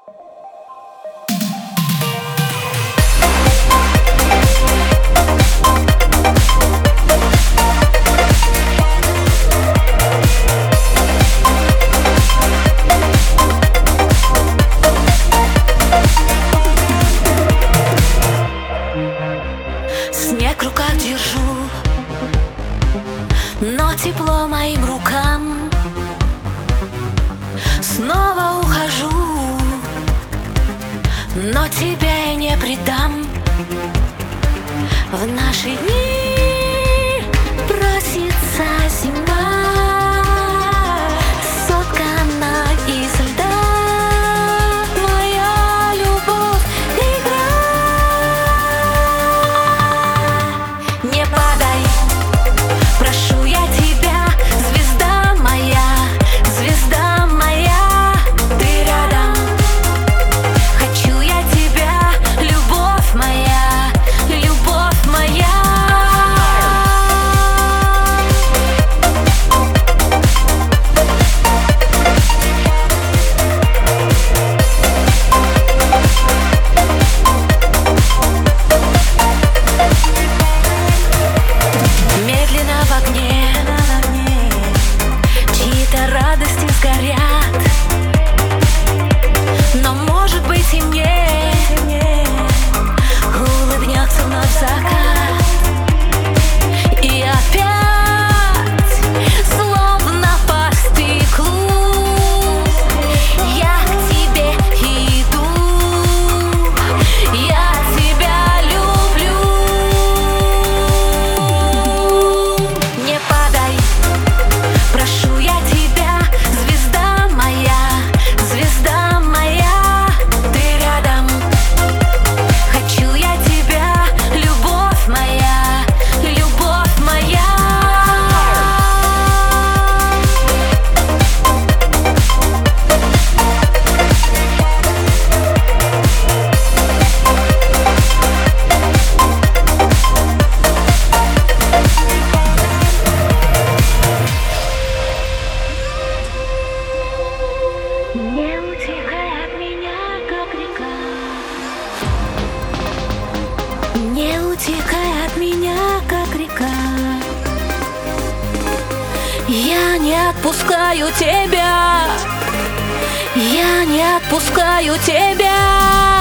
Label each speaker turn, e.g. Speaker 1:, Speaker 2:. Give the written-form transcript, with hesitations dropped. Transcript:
Speaker 1: Снег в руках держу, но тепло моим рукам. Снова ухожу, но тебя я не предам. В наши дни просится зима, соткана из льда. Моя любовь — игра. Не падай, прошу я тебя, звезда моя, звезда моя. Ты рядом, хочу я тебя, любовь моя, любовь моя. Медленно в огне чьи-то радости сгорят, но может быть и мне улыбнется вновь закат. И опять, словно по стеклу, я к тебе иду, я тебя люблю. Не падай, прошу я тебя, звезда моя, звезда моя. Ты рядом, хочу я тебя, любовь моя, любовь моя. Не утекай от меня, как река. Не утекай от меня, как река. Я не отпускаю тебя. Я не отпускаю тебя.